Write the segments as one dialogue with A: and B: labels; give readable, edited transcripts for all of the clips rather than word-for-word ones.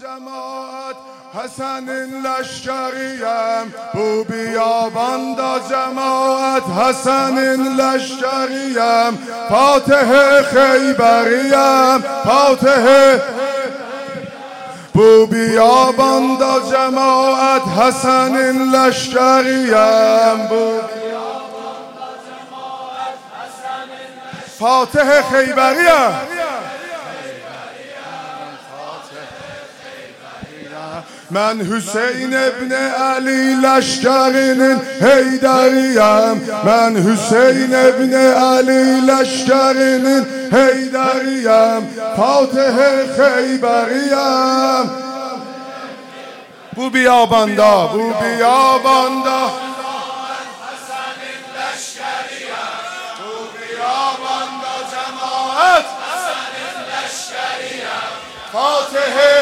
A: جماعت حسن لشکریم بو بیاباندا جماعت حسن لشکریم فاتح خیبریم فاتح بو بیاباندا جماعت حسن لشکریم فاتح خیبریم من حسین ابن علی لشکرین حیدریم من حسین ابن علی لشکرین حیدریم فاتح خیبریم بو بیاباندا بو بیاباندا حسن لشکریم بو بیاباندا جماعت حسن لشکریم فاتح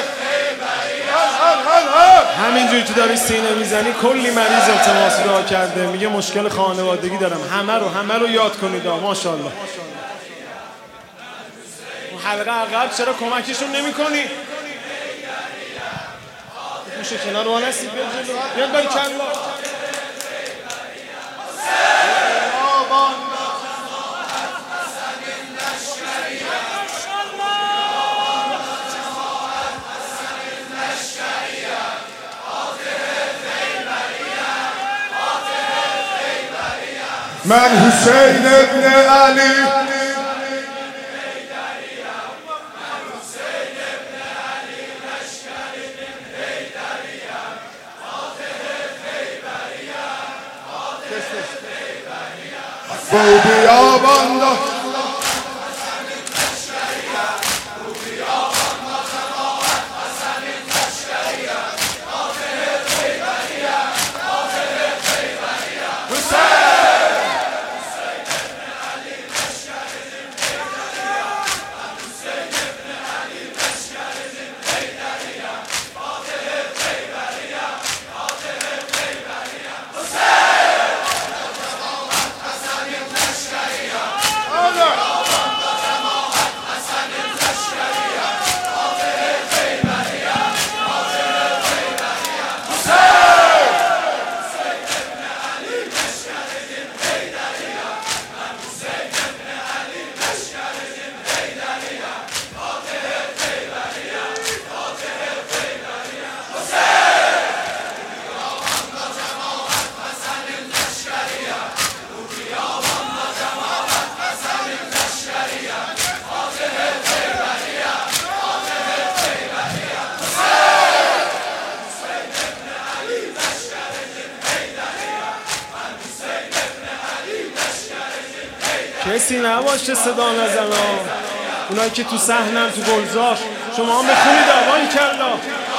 B: همینجوری که داری سینه میزنی کلی مریض التماس دعا کرده میگه مشکل خانوادگی دارم همه رو یاد کنید ماشاءالله. اون حلقه عقب چرا کمکشون نمی‌کنی؟ میشه کنار وان هستی بیاد بری کلا
A: من حسین ابن علی بو بیاباندا
B: کسی نباشه صدا نزنه اونایی که تو صحنن تو گلزار شما هم بخونید آوان کلا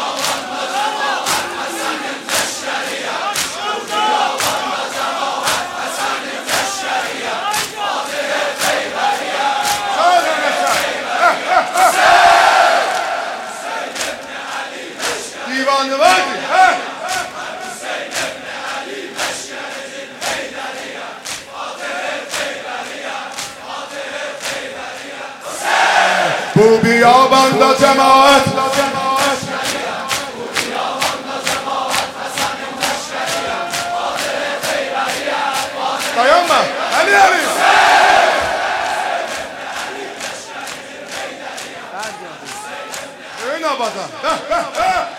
A: دیوانه بردی بو بیاباندا جماعت قیام علی علی این آبادان